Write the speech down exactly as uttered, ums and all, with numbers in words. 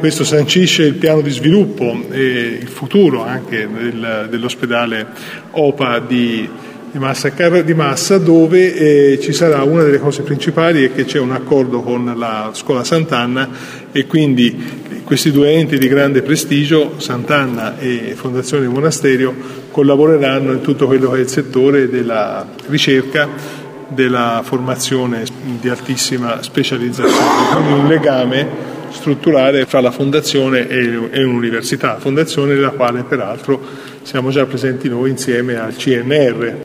questo sancisce il piano di sviluppo e il futuro anche del, dell'ospedale O P A di, di, Massa, di Massa, dove eh, ci sarà una delle cose principali è che c'è un accordo con la Scuola Sant'Anna e quindi questi due enti di grande prestigio, Sant'Anna e Fondazione Monasterio, collaboreranno in tutto quello che è il settore della ricerca, della formazione di altissima specializzazione, quindi un legame strutturale fra la Fondazione e l'Università, fondazione nella quale peraltro siamo già presenti noi insieme al C N R.